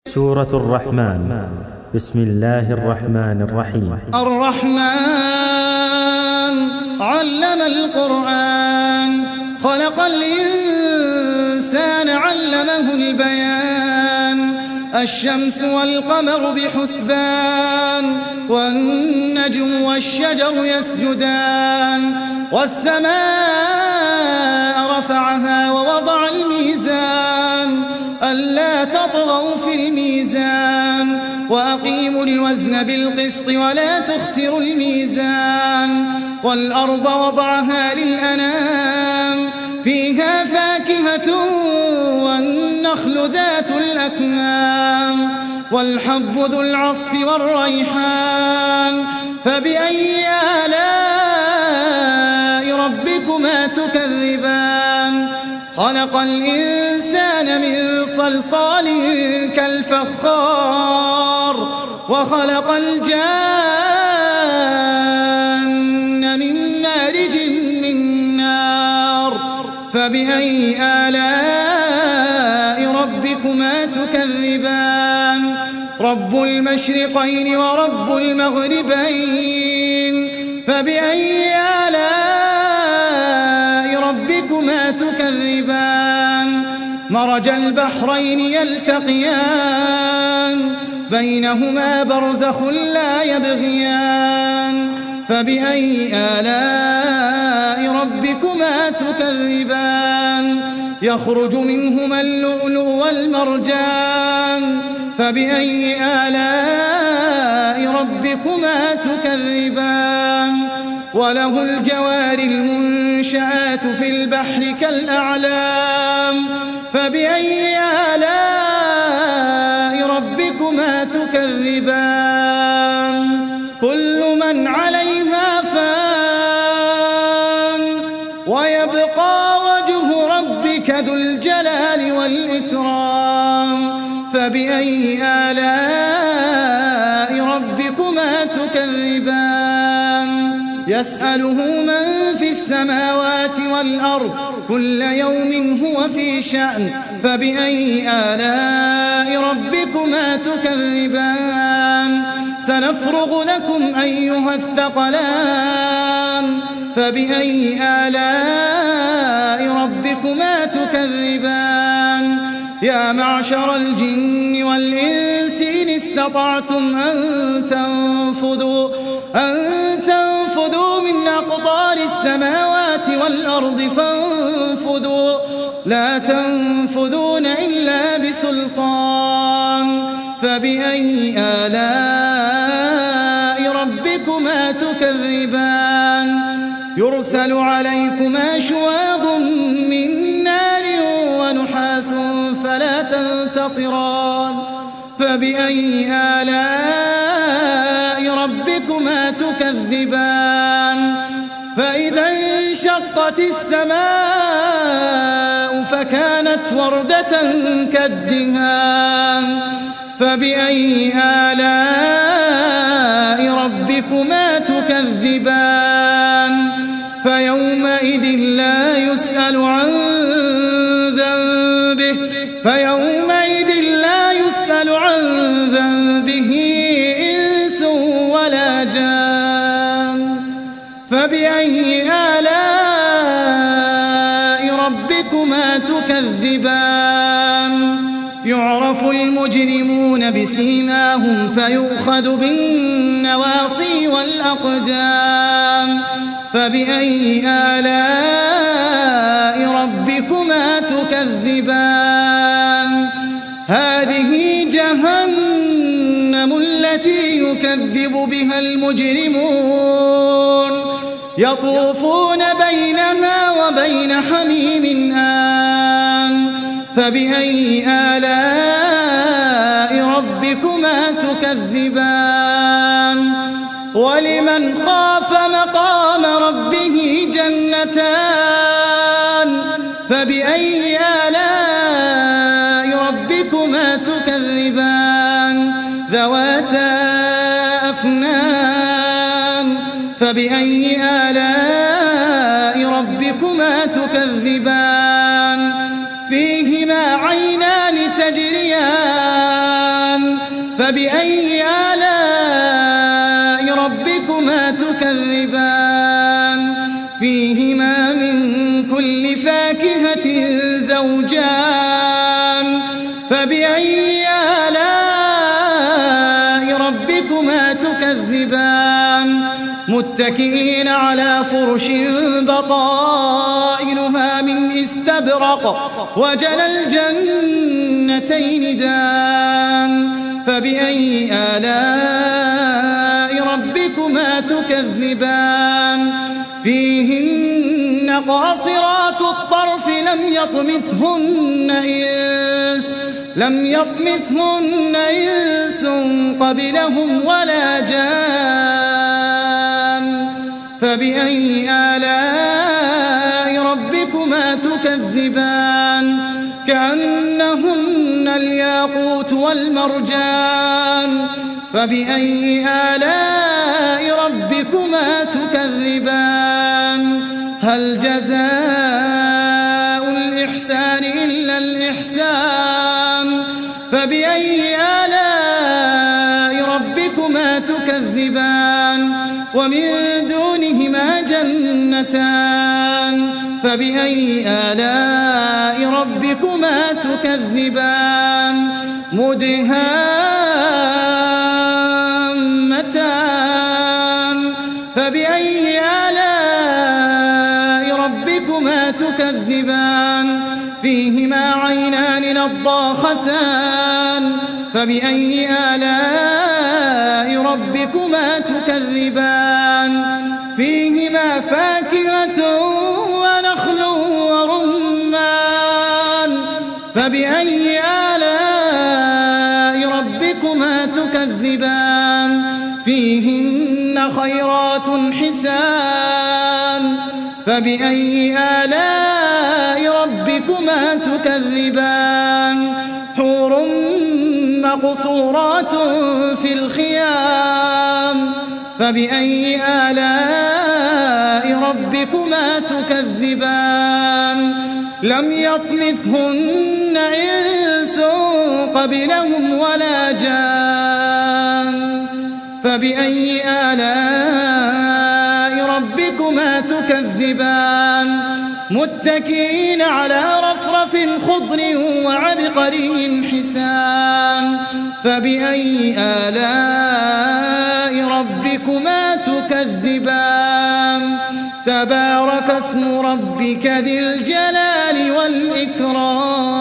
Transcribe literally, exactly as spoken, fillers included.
سورة الرحمن. بسم الله الرحمن الرحيم. الرحمن علم القرآن، خلق الإنسان علمه البيان. الشمس والقمر بحسبان، والنجم والشجر يسجدان. والسماء رفعها ووضع الميزان، ألا تطغوا في الميزان. وأقيموا الوزن بالقسط ولا تخسروا الميزان. والأرض وضعها للأنام، فيها فاكهة والنخل ذات الأكمام. والحب ذو العصف والريحان. فبأي آلاء ربكما تكذبان؟ خلق الإنسان من صلصال كالفخار، وخلق الجان من مارج من نار. فبأي آلاء ربكما تكذبان؟ رب المشرقين ورب المغربين. فبأي آلاء ربكما تكذبان؟ مرج البحرين يلتقيان، بينهما برزخ لا يبغيان. فبأي آلاء ربكما تكذبان؟ يخرج منهما اللؤلؤ والمرجان. فبأي آلاء ربكما تكذبان؟ وله الجوار المنشآت في البحر كالأعلام. فبأي آلاء ربكما تكذبان؟ كل من عليها فان، ويبقى وجه ربك ذو الجلال والإكرام. فبأي آلاء ربكما تكذبان؟ يسأله من في السماوات والأرض، كل يوم هو في شأن. فبأي آلاء ربكما تكذبان؟ سنفرغ لكم أيها الثقلان. فبأي آلاء ربكما تكذبان؟ يا معشر الجن والإنس إن استطعتم أن تنفذوا أن تنفذوا من أقطار السماوات والأرض فانفذوا، لا تنفذون إلا بسلطان. فبأي آلاء ربكما تكذبان؟ يرسل عليكما شواظ من نار ونحاس فلا تنتصران. فبأي آلاء ربكما تكذبان؟ فإذا انشقت السماء فكانت وردة كالدهان. فبأي آلاء ربكما تكذبان؟ فيومئذ لا يسأل عن ذنبه فيومئذ لا يسأل عن ذنبه إنس ولا جان. فبأي آلاء ربكما تكذبان؟ يعرف المجرمون بسيماهم فيؤخذ بالنواصي والأقدام. فبأي آلاء ربكما تكذبان؟ هذه جهنم التي يكذب بها المجرمون، يطوفون بينها وبين حميم آن. فبأي آلاء ربكما تكذبان؟ ولمن خاف مقام ربه جنتان. فبأي آلاء ربكما تكذبان؟ ذواتا أفنان. فبأي آلاء ربكما تكذبان؟ فيهما عينان تجريان فبأي آلاء ربكما تكذبان فيهما من كل فاكهة زوجان فبأي آلاء ربكما تكذبان متكئين على فرش بطائنها من استبرق وجنى الجنتين دان فبأي آلاء ربكما تكذبان فيهن قاصرات الطرف لم يطمثهن إنس لم يطمثهن إنس قبلهم ولا جان فبأي آلاء ربكما تكذبان كأنهن الياقوت والمرجان فبأي آلاء ربكما تكذبان هل جزاء الإحسان إلا الإحسان فبأي آلاء ربكما تكذبان ومن دونهما جنتان فبأي آلاء ربكما تكذبان مدهامتان فبأي آلاء ربكما تكذبان فيهما عينان نضاختان فبأي آلاء ربكما تكذبان فيهما فاكهة ونخل ورمان فبأي آلاء ربكما تكذبان فيهن خيرات حسان فبأي آلاء ربكما تكذبان حور مقصورات في الخيام فبأي آلاء ربكما تكذبان لم يطمثهن إنس قبلهم ولا جان فبأي آلاء ربكما تكذبان متكئين على رفرف خضر وعبقري حسان فبأي آلاء ربكما تكذبان تبارك اسم ربك ذي الجلال والإكرام